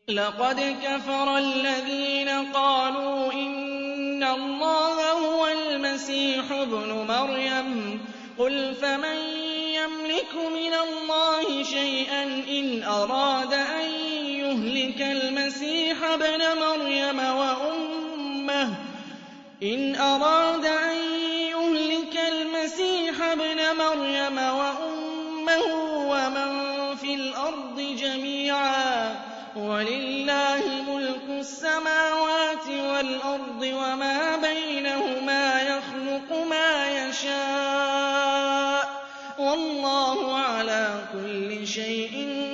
لَقَدْ كَفَرَ الَّذِينَ قَالُوا إِنَّ اللَّهَ هُوَ الْمَسِيحُ ابْنُ مَرْيَمَ ۚ قُلْ فَمَن يَمْلِكُ مِنَ اللَّهِ شَيْئًا إِنْ أَرَادَ أَن يُهْلِكَ الْمَسِيحَ ابْنَ مَرْيَمَ وَأُمَّهُ وَمَن فِي الْأَرْضِ جَمِيعًا ۗ وَلِلَّهِ مُلْكُ السَّمَاوَاتِ وَالْأَرْضِ وَمَا بَيْنَهُمَا ۚ يَخْلُقُ مَا يَشَاءُ ۚ وَاللَّهُ عَلَىٰ كُلِّ شَيْءٍ